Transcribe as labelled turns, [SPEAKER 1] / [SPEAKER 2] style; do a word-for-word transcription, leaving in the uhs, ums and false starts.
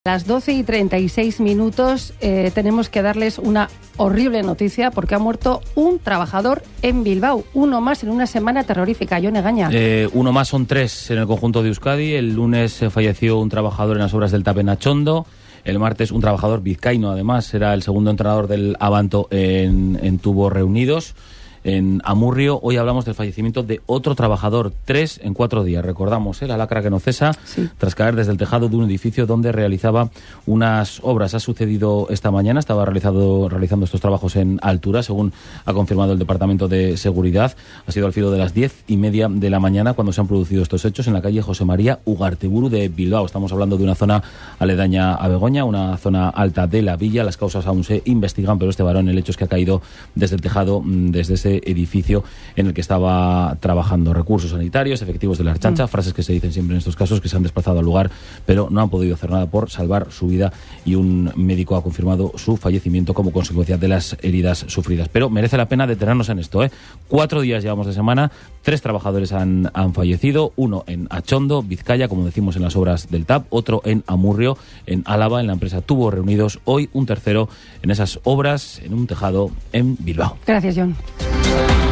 [SPEAKER 1] A las doce y treinta y seis minutos eh, tenemos que darles una horrible noticia porque ha muerto un trabajador en Bilbao. Uno más en una semana terrorífica. Yone Gaña.
[SPEAKER 2] Eh, uno más, son tres en el conjunto de Euskadi. El lunes eh, falleció un trabajador en las obras del Tav en Atxondo. El martes un trabajador vizcaíno, además, era el segundo entrenador del Abanto en, en Tubos Reunidos, en Amurrio. Hoy hablamos del fallecimiento de otro trabajador, tres en cuatro días. Recordamos, ¿eh? La lacra que no cesa, sí, tras caer desde el tejado de un edificio donde realizaba unas obras. Ha sucedido esta mañana, estaba realizado, realizando estos trabajos en altura, según ha confirmado el Departamento de Seguridad. Ha sido al filo de las diez y media de la mañana cuando se han producido estos hechos en la calle José María Ugarteburu de Bilbao. Estamos hablando de una zona aledaña a Begoña, una zona alta de la villa. Las causas aún se investigan, pero este varón, el hecho es que ha caído desde el tejado, desde ese edificio en el que estaba trabajando. Recursos sanitarios, efectivos de la Ertzaintza, mm. frases que se dicen siempre en estos casos, que se han desplazado al lugar, pero no han podido hacer nada por salvar su vida, y un médico ha confirmado su fallecimiento como consecuencia de las heridas sufridas. Pero merece la pena detenernos en esto, ¿eh? Cuatro días llevamos de semana, tres trabajadores han, han fallecido, uno en Atxondo, Vizcaya, como decimos, en las obras del Tav, otro en Amurrio, en Álava, en la empresa Tubos Reunidos, hoy un tercero en esas obras, en un tejado en Bilbao.
[SPEAKER 1] Gracias, John.